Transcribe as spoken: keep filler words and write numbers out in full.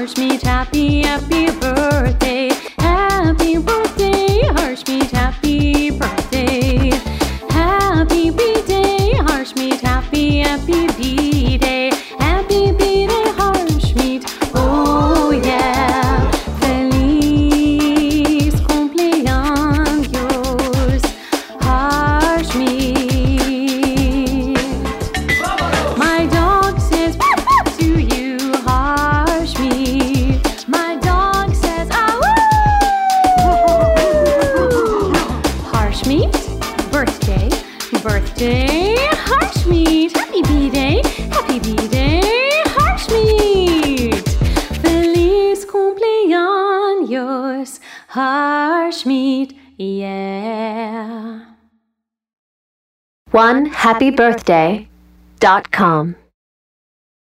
Harshmeet, happy, happy birthday. Happy birthday, Harshmeet, happy birthday. Happy B-Day, Harshmeet, happy, happy B-Day. Happy B-Day, Harshmeet, oh yeah. Feliz cumpleaños, Harshmeet. My dog says to you, Harshmeet. My dog says, ah woo! Harshmeet, birthday, birthday, Harshmeet. Happy B-Day, happy B-Day, Harshmeet. Feliz cumpleaños, Harshmeet, yeah. one happy birthday dot com